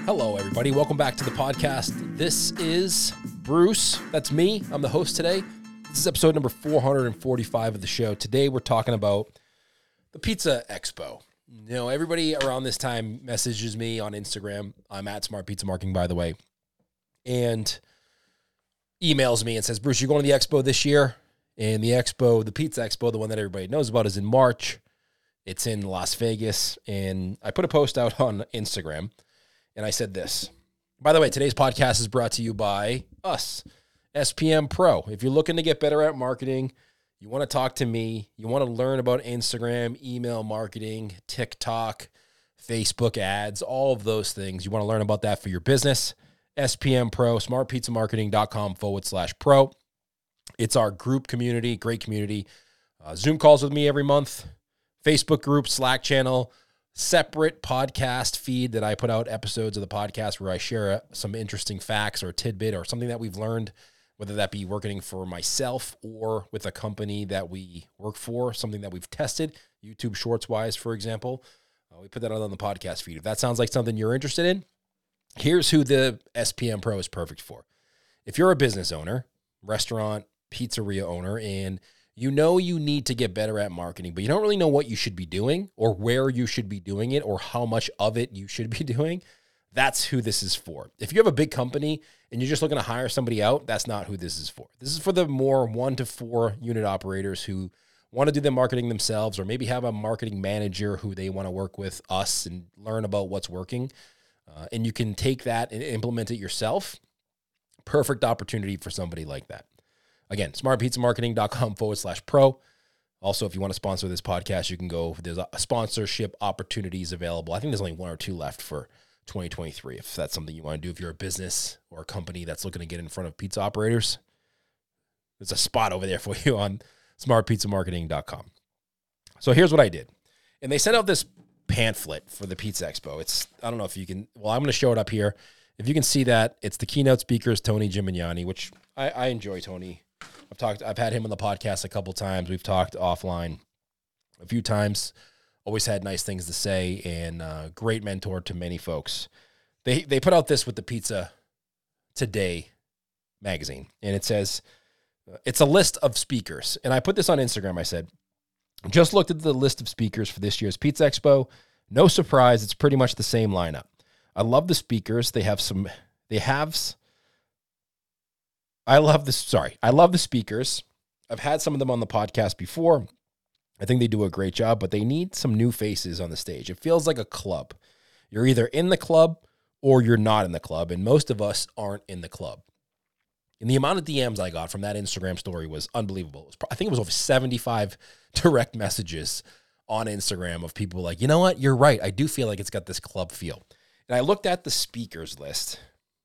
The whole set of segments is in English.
Hello, everybody. Welcome back to the podcast. This is Bruce. That's me. I'm the host today. This is episode number 445 of the show. Today, we're talking about the Pizza Expo. You know, everybody around this time messages me on Instagram. I'm at Smart Pizza Marketing, by the way, and emails me and says, Bruce, you're going to the expo this year? And the expo, the Pizza Expo, the one that everybody knows about, is in March. It's in Las Vegas. And I put a post out on Instagram. And I said this. By the way, today's podcast is brought to you by us, SPM Pro. If you're looking to get better at marketing, you want to talk to me, you want to learn about Instagram, email marketing, TikTok, Facebook ads, all of those things. You want to learn about that for your business. SPM Pro, smartpizzamarketing.com/pro. It's our group community, great community. Zoom calls with me every month, Facebook group, Slack channel, separate podcast feed that I put out episodes of the podcast where I share some interesting facts or tidbit or something that we've learned, whether that be working for myself or with a company that we work for, something that we've tested, YouTube Shorts wise, for example. We put that out on the podcast feed. If that sounds like something you're interested in, here's who the SPM Pro is perfect for. If you're a business owner, restaurant, pizzeria owner, and you know you need to get better at marketing, but you don't really know what you should be doing or where you should be doing it or how much of it you should be doing, that's who this is for. If you have a big company and you're just looking to hire somebody out, that's not who this is for. This is for the more 1 to 4 unit operators who want to do the marketing themselves or maybe have a marketing manager who they want to work with us and learn about what's working. And you can take that and implement it yourself. Perfect opportunity for somebody like that. Again, smartpizzamarketing.com/pro. Also, if you want to sponsor this podcast, you can go. There's a sponsorship opportunities available. I think there's only 1 or 2 left for 2023. If that's something you want to do, if you're a business or a company that's looking to get in front of pizza operators, there's a spot over there for you on smartpizzamarketing.com. So here's what I did. And they sent out this pamphlet for the Pizza Expo. I don't know if you can, well, I'm going to show it up here. If you can see that, it's the keynote speakers, Tony Gimignani, which I enjoy Tony. I've had him on the podcast a couple times. We've talked offline a few times. Always had nice things to say and great mentor to many folks. They put out this with the Pizza Today magazine, and it says, it's a list of speakers. And I put this on Instagram. I said, just looked at the list of speakers for this year's Pizza Expo. No surprise, it's pretty much the same lineup. I love the speakers. I love the speakers. I've had some of them on the podcast before. I think they do a great job, but they need some new faces on the stage. It feels like a club. You're either in the club or you're not in the club, and most of us aren't in the club. And the amount of DMs I got from that Instagram story was unbelievable. I think it was over 75 direct messages on Instagram of people like, you know what, you're right. I do feel like it's got this club feel. And I looked at the speakers list,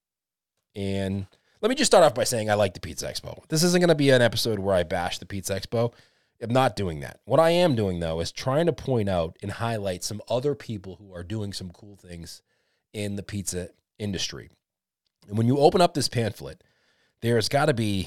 and let me just start off by saying I like the Pizza Expo. This isn't going to be an episode where I bash the Pizza Expo. I'm not doing that. What I am doing, though, is trying to point out and highlight some other people who are doing some cool things in the pizza industry. And when you open up this pamphlet, there's got to be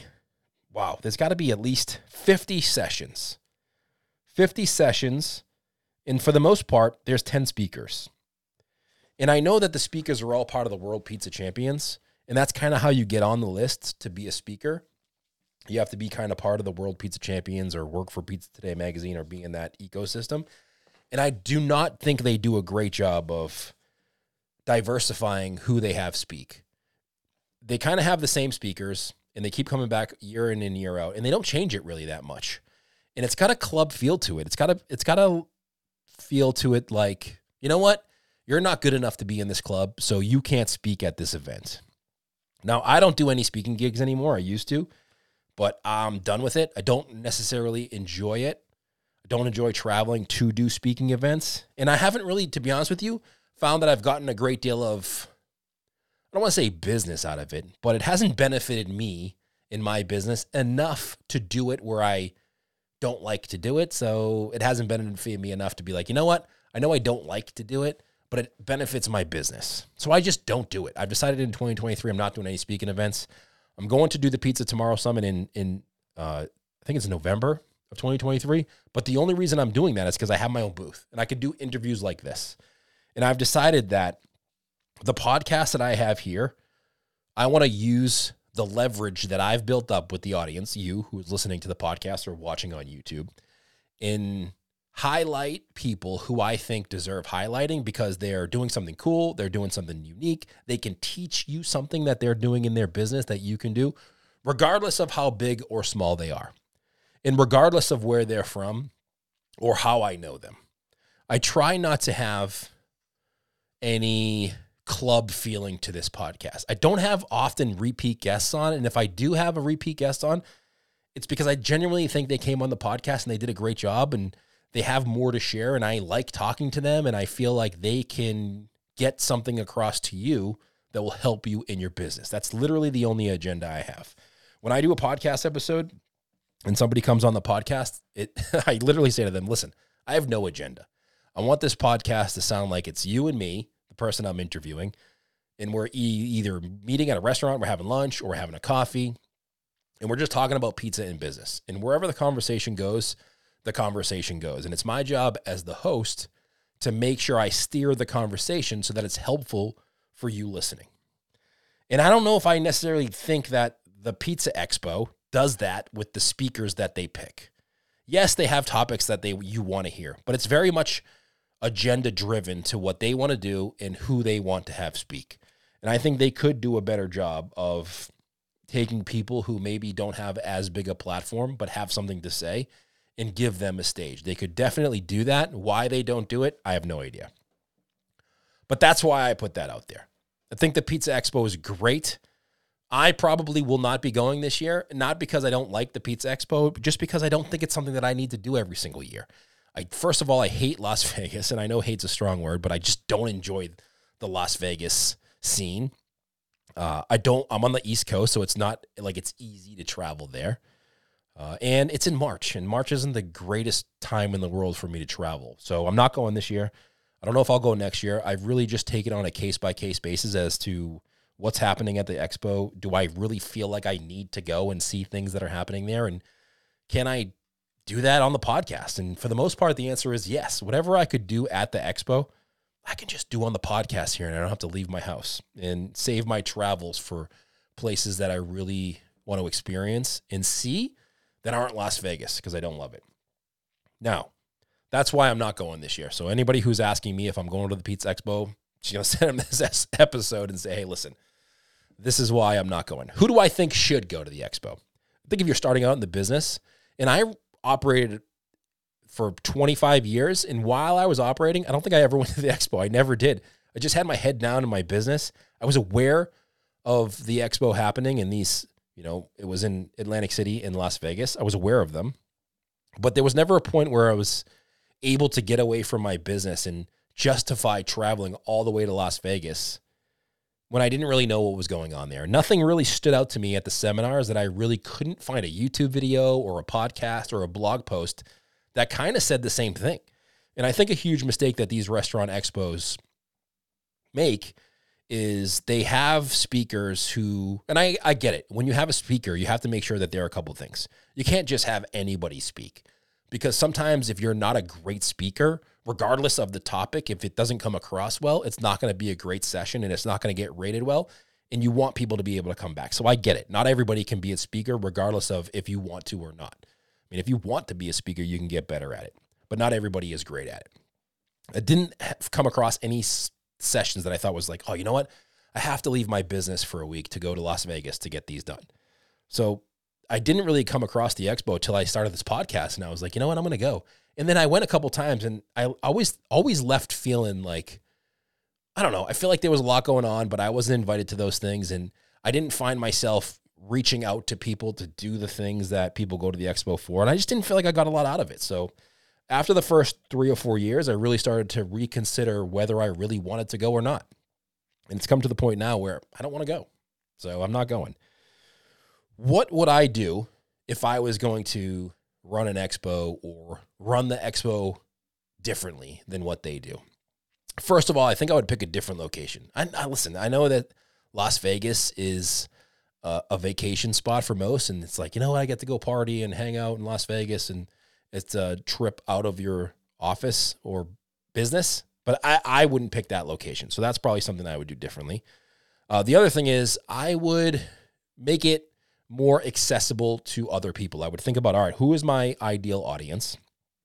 at least 50 sessions. 50 sessions, and for the most part, there's 10 speakers. And I know that the speakers are all part of the World Pizza Champions, and that's kind of how you get on the list to be a speaker. You have to be kind of part of the World Pizza Champions or work for Pizza Today magazine or be in that ecosystem. And I do not think they do a great job of diversifying who they have speak. They kind of have the same speakers, and they keep coming back year in and year out, and they don't change it really that much. And it's got a club feel to it. It's got a feel to it like, you know what? You're not good enough to be in this club, so you can't speak at this event. Now, I don't do any speaking gigs anymore. I used to, but I'm done with it. I don't necessarily enjoy it. I don't enjoy traveling to do speaking events. And I haven't really, to be honest with you, found that I've gotten a great deal of, I don't want to say business out of it, but it hasn't benefited me in my business enough to do it where I don't like to do it. So it hasn't benefited me enough to be like, you know what? I know I don't like to do it, but it benefits my business. So I just don't do it. I've decided in 2023, I'm not doing any speaking events. I'm going to do the Pizza Tomorrow Summit in I think it's November of 2023. But the only reason I'm doing that is because I have my own booth and I can do interviews like this. And I've decided that the podcast that I have here, I want to use the leverage that I've built up with the audience, you who is listening to the podcast or watching on YouTube, in highlight people who I think deserve highlighting because they're doing something cool, they're doing something unique, they can teach you something that they're doing in their business that you can do, regardless of how big or small they are, and regardless of where they're from or how I know them. I try not to have any club feeling to this podcast. I don't have often repeat guests on, and if I do have a repeat guest on, it's because I genuinely think they came on the podcast and they did a great job and they have more to share, and I like talking to them, and I feel like they can get something across to you that will help you in your business. That's literally the only agenda I have. When I do a podcast episode and somebody comes on the podcast, I literally say to them, listen, I have no agenda. I want this podcast to sound like it's you and me, the person I'm interviewing, and we're either meeting at a restaurant, we're having lunch, or we're having a coffee, and we're just talking about pizza and business. And wherever the conversation goes, the conversation goes. And it's my job as the host to make sure I steer the conversation so that it's helpful for you listening. And I don't know if I necessarily think that the Pizza Expo does that with the speakers that they pick. Yes, they have topics that you want to hear, but it's very much agenda driven to what they want to do and who they want to have speak. And I think they could do a better job of taking people who maybe don't have as big a platform but have something to say and give them a stage. They could definitely do that. Why they don't do it, I have no idea. But that's why I put that out there. I think the Pizza Expo is great. I probably will not be going this year, not because I don't like the Pizza Expo, but just because I don't think it's something that I need to do every single year. First of all, I hate Las Vegas, and I know hate's a strong word, but I just don't enjoy the Las Vegas scene. I'm on the East Coast, so it's not like it's easy to travel there. And it's in March, and March isn't the greatest time in the world for me to travel. So I'm not going this year. I don't know if I'll go next year. I've really just taken on a case-by-case basis as to what's happening at the expo. Do I really feel like I need to go and see things that are happening there? And can I do that on the podcast? And for the most part, the answer is yes. Whatever I could do at the expo, I can just do on the podcast here, and I don't have to leave my house and save my travels for places that I really want to experience and see that aren't Las Vegas, because I don't love it. Now, that's why I'm not going this year. So anybody who's asking me if I'm going to the Pizza Expo, just going to send them this episode and say, hey, listen, this is why I'm not going. Who do I think should go to the expo? I think if you're starting out in the business, and I operated for 25 years, and while I was operating, I don't think I ever went to the expo. I never did. I just had my head down in my business. I was aware of the expo happening in these, it was in Atlantic City and Las Vegas. I was aware of them, but there was never a point where I was able to get away from my business and justify traveling all the way to Las Vegas when I didn't really know what was going on there. Nothing really stood out to me at the seminars that I really couldn't find a YouTube video or a podcast or a blog post that kind of said the same thing. And I think a huge mistake that these restaurant expos make is they have speakers who, and I get it. When you have a speaker, you have to make sure that there are a couple of things. You can't just have anybody speak, because sometimes if you're not a great speaker, regardless of the topic, if it doesn't come across well, it's not going to be a great session and it's not going to get rated well. And you want people to be able to come back. So I get it. Not everybody can be a speaker regardless of if you want to or not. I mean, if you want to be a speaker, you can get better at it, but not everybody is great at it. I didn't come across any sessions that I thought was like, oh, you know what? I have to leave my business for a week to go to Las Vegas to get these done. So I didn't really come across the expo till I started this podcast, and I was like, you know what? I'm going to go. And then I went a couple times, and I always left feeling like, I don't know. I feel like there was a lot going on, but I wasn't invited to those things, and I didn't find myself reaching out to people to do the things that people go to the expo for, and I just didn't feel like I got a lot out of it. So after the first 3 or 4 years, I really started to reconsider whether I really wanted to go or not. And it's come to the point now where I don't want to go. So I'm not going. What would I do if I was going to run an expo or run the expo differently than what they do? First of all, I think I would pick a different location. Listen, I know that Las Vegas is a vacation spot for most, and it's like, you know what, I get to go party and hang out in Las Vegas, and it's a trip out of your office or business. But I wouldn't pick that location. So that's probably something I would do differently. The other thing is I would make it more accessible to other people. I would think about, all right, who is my ideal audience?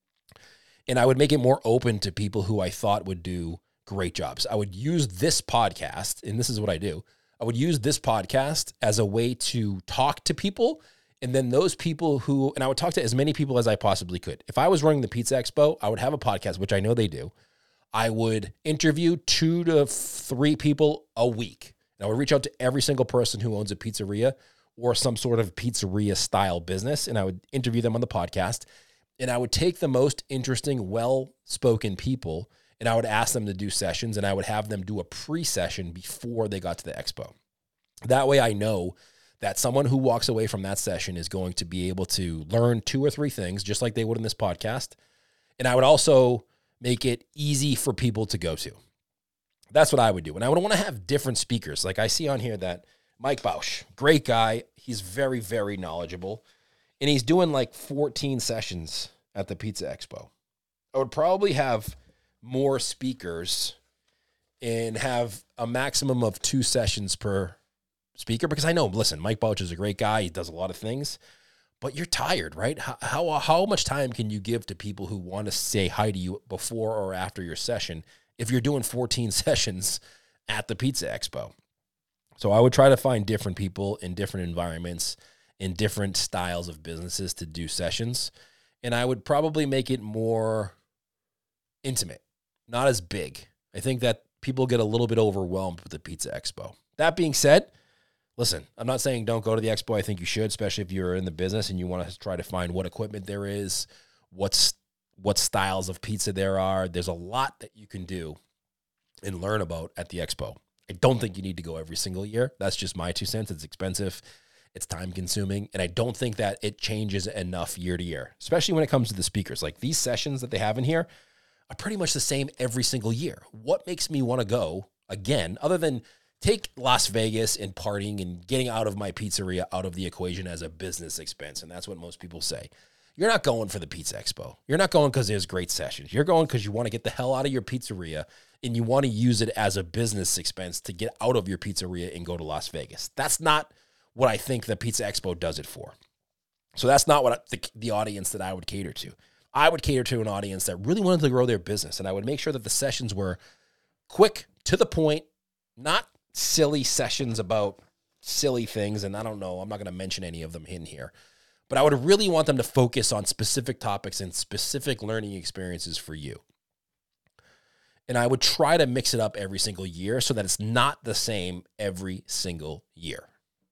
And I would make it more open to people who I thought would do great jobs. I would use this podcast, and this is what I do. I would use this podcast as a way to talk to people. And then those people and I would talk to as many people as I possibly could. If I was running the Pizza Expo, I would have a podcast, which I know they do. I would interview 2 to 3 people a week. And I would reach out to every single person who owns a pizzeria or some sort of pizzeria style business. And I would interview them on the podcast. And I would take the most interesting, well-spoken people, and I would ask them to do sessions, and I would have them do a pre-session before they got to the expo. That way I know that someone who walks away from that session is going to be able to learn 2 or 3 things, just like they would in this podcast. And I would also make it easy for people to go to. That's what I would do. And I would want to have different speakers. Like I see on here that Mike Bausch, great guy. He's very, very knowledgeable. And he's doing like 14 sessions at the Pizza Expo. I would probably have more speakers and have a maximum of 2 sessions per speaker, because I know, listen, Mike Bausch is a great guy. He does a lot of things, but you're tired, right? How much time can you give to people who want to say hi to you before or after your session if you're doing 14 sessions at the Pizza Expo? So I would try to find different people in different environments, in different styles of businesses to do sessions. And I would probably make it more intimate, not as big. I think that people get a little bit overwhelmed with the Pizza Expo. That being said, listen, I'm not saying don't go to the expo. I think you should, especially if you're in the business and you want to try to find what equipment there is, what styles of pizza there are. There's a lot that you can do and learn about at the expo. I don't think you need to go every single year. That's just my 2 cents. It's expensive. It's time consuming. And I don't think that it changes enough year to year, especially when it comes to the speakers. Like these sessions that they have in here are pretty much the same every single year. What makes me want to go again, other than take Las Vegas and partying and getting out of my pizzeria out of the equation as a business expense? And that's what most people say. You're not going for the Pizza Expo. You're not going because there's great sessions. You're going because you want to get the hell out of your pizzeria and you want to use it as a business expense to get out of your pizzeria and go to Las Vegas. That's not what I think the Pizza Expo does it for. So that's not what the audience that I would cater to. I would cater to an audience that really wanted to grow their business, and I would make sure that the sessions were quick, to the point, not silly sessions about silly things. And I don't know, I'm not going to mention any of them in here, but I would really want them to focus on specific topics and specific learning experiences for you. And I would try to mix it up every single year so that it's not the same every single year.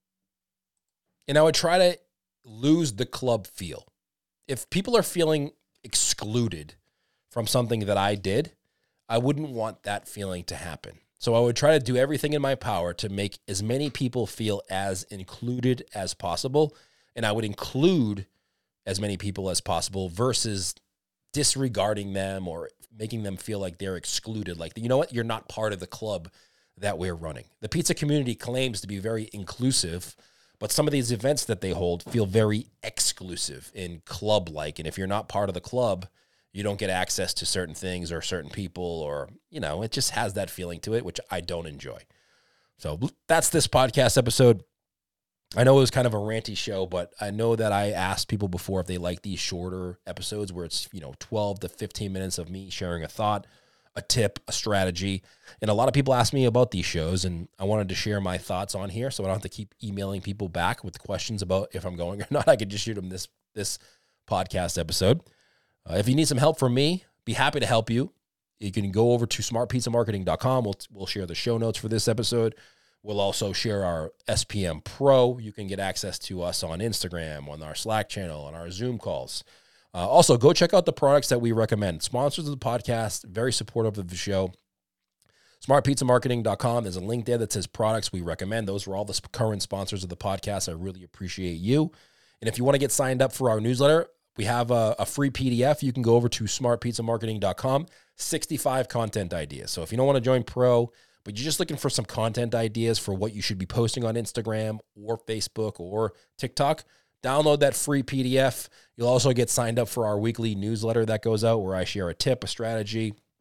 And I would try to lose the club feel. If people are feeling excluded from something that I did, I wouldn't want that feeling to happen. So I would try to do everything in my power to make as many people feel as included as possible. And I would include as many people as possible versus disregarding them or making them feel like they're excluded. Like, you know what? You're not part of the club that we're running. The pizza community claims to be very inclusive, but some of these events that they hold feel very exclusive and club-like. And if you're not part of the club, you don't get access to certain things or certain people, or, you know, it just has that feeling to it, which I don't enjoy. So that's this podcast episode. I know it was kind of a ranty show, but I know that I asked people before if they like these shorter episodes where it's, 12 to 15 minutes of me sharing a thought, a tip, a strategy. And a lot of people ask me about these shows, and I wanted to share my thoughts on here so I don't have to keep emailing people back with questions about if I'm going or not. I could just shoot them this podcast episode. If you need some help from me, be happy to help you. You can go over to smartpizzamarketing.com. We'll share the show notes for this episode. We'll also share our SPM Pro. You can get access to us on Instagram, on our Slack channel, on our Zoom calls. Also, go check out the products that we recommend. Sponsors of the podcast, very supportive of the show. SmartPizzaMarketing.com. There's a link there that says products we recommend. Those were all the current sponsors of the podcast. I really appreciate you. And if you want to get signed up for our newsletter, we have a free PDF. You can go over to SmartPizzaMarketing.com. 65 content ideas. So if you don't want to join Pro, but you're just looking for some content ideas for what you should be posting on Instagram or Facebook or TikTok, download that free PDF. You'll also get signed up for our weekly newsletter that goes out where I share a tip, a strategy,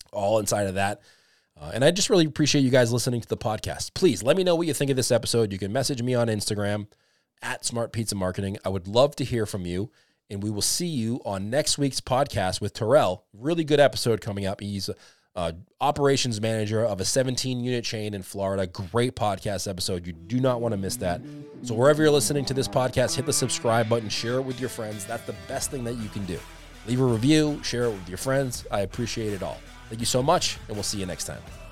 all inside of that. And I just really appreciate you guys listening to the podcast. Please let me know what you think of this episode. You can message me on Instagram at Smart Pizza Marketing. I would love to hear from you. And we will see you on next week's podcast with Terrell. Really good episode coming up. He's operations manager of a 17-unit chain in Florida. Great podcast episode. You do not want to miss that. So wherever you're listening to this podcast, hit the subscribe button, share it with your friends. That's the best thing that you can do. Leave a review, share it with your friends. I appreciate it all. Thank you so much, and we'll see you next time.